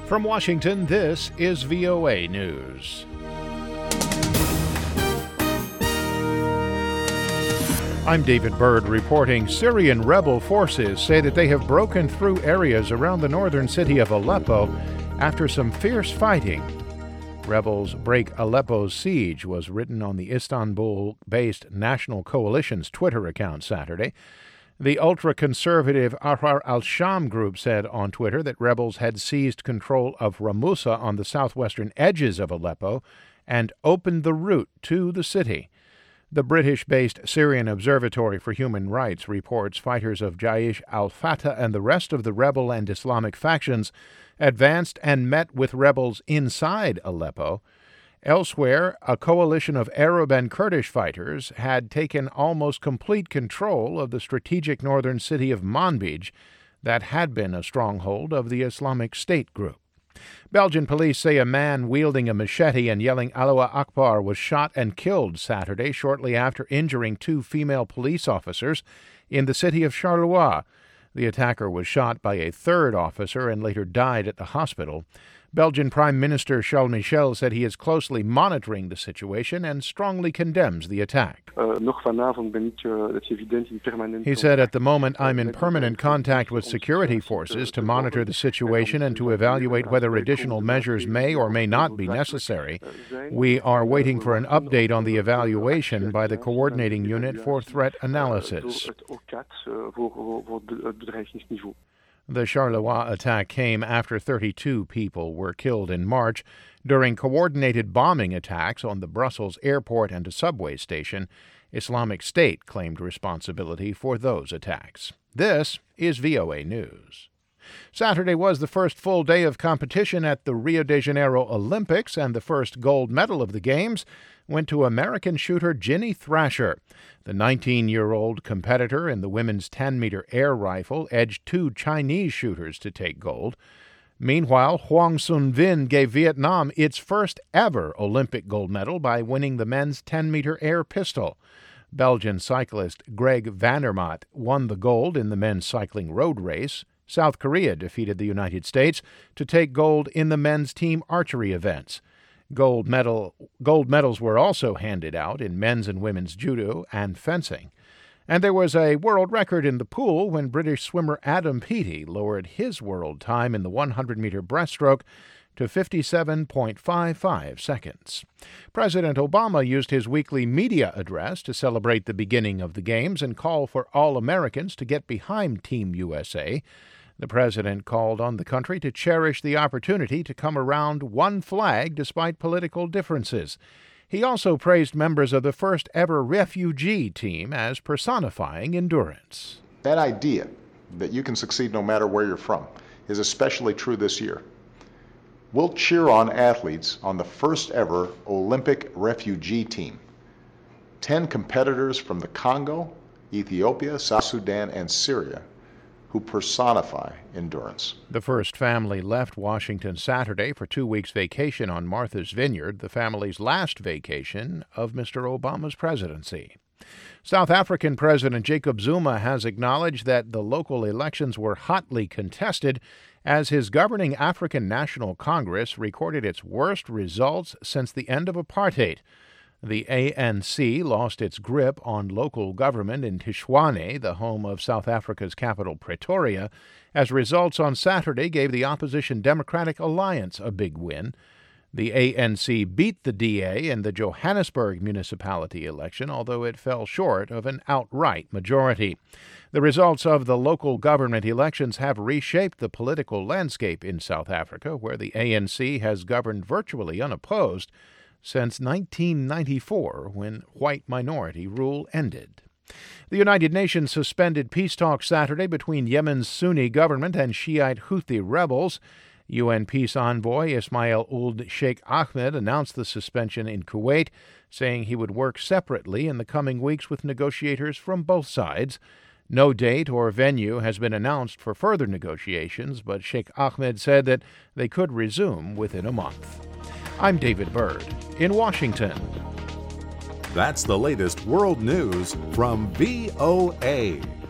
From Washington, this is VOA News. I'm David Byrd reporting. Syrian rebel forces say that they have broken through areas around the northern city of Aleppo after some fierce fighting. Rebels break Aleppo's siege was written on the Istanbul-based National Coalition's Twitter account Saturday. The ultra-conservative Ahrar al-Sham group said on Twitter that rebels had seized control of Ramusa on the southwestern edges of Aleppo and opened the route to the city. The British-based Syrian Observatory for Human Rights reports fighters of Jaish al-Fatah and the rest of the rebel and Islamic factions advanced and met with rebels inside Aleppo. Elsewhere, a coalition of Arab and Kurdish fighters had taken almost complete control of the strategic northern city of Manbij that had been a stronghold of the Islamic State group. Belgian police say a man wielding a machete and yelling Allahu Akbar was shot and killed Saturday shortly after injuring two female police officers in the city of Charleroi. The attacker was shot by a third officer and later died at the hospital. Belgian Prime Minister Charles Michel said he is closely monitoring the situation and strongly condemns the attack. He said, "At the moment, I'm in permanent contact with security forces to monitor the situation and to evaluate whether additional measures may or may not be necessary. We are waiting for an update on the evaluation by the Coordinating Unit for Threat Analysis." The Charleroi attack came after 32 people were killed in March during coordinated bombing attacks on the Brussels airport and a subway station. Islamic State claimed responsibility for those attacks. This is VOA News. Saturday was the first full day of competition at the Rio de Janeiro Olympics, and the first gold medal of the Games went to American shooter Ginny Thrasher. The 19-year-old competitor in the women's 10-meter air rifle edged two Chinese shooters to take gold. Meanwhile, Hoang Xuan Vinh gave Vietnam its first ever Olympic gold medal by winning the men's 10-meter air pistol. Belgian cyclist Greg van der Maat won the gold in the men's cycling road race. South Korea defeated the United States to take gold in the men's team archery events. Gold medals were also handed out in men's and women's judo and fencing. And there was a world record in the pool when British swimmer Adam Peaty lowered his world time in the 100-meter breaststroke to 57.55 seconds. President Obama used his weekly media address to celebrate the beginning of the Games and call for all Americans to get behind Team USA. The president called on the country to cherish the opportunity to come around one flag despite political differences. He also praised members of the first ever refugee team as personifying endurance. That idea that you can succeed no matter where you're from is especially true this year. We'll cheer on athletes on the first ever Olympic refugee team. 10 competitors from the Congo, Ethiopia, South Sudan, and Syria who personify endurance. The first family left Washington Saturday for 2 weeks vacation on Martha's Vineyard, the family's last vacation of Mr. Obama's presidency. South African President Jacob Zuma has acknowledged that the local elections were hotly contested as his governing African National Congress recorded its worst results since the end of apartheid. The ANC lost its grip on local government in Tshwane, the home of South Africa's capital Pretoria, as results on Saturday gave the opposition Democratic Alliance a big win. The ANC beat the DA in the Johannesburg municipality election, although it fell short of an outright majority. The results of the local government elections have reshaped the political landscape in South Africa, where the ANC has governed virtually unopposed since 1994, when white minority rule ended. The United Nations suspended peace talks Saturday between Yemen's Sunni government and Shiite Houthi rebels. UN peace envoy Ismail Ould Sheikh Ahmed announced the suspension in Kuwait, saying he would work separately in the coming weeks with negotiators from both sides. No date or venue has been announced for further negotiations, but Sheikh Ahmed said that they could resume within a month. I'm David Byrd in Washington. That's the latest world news from VOA.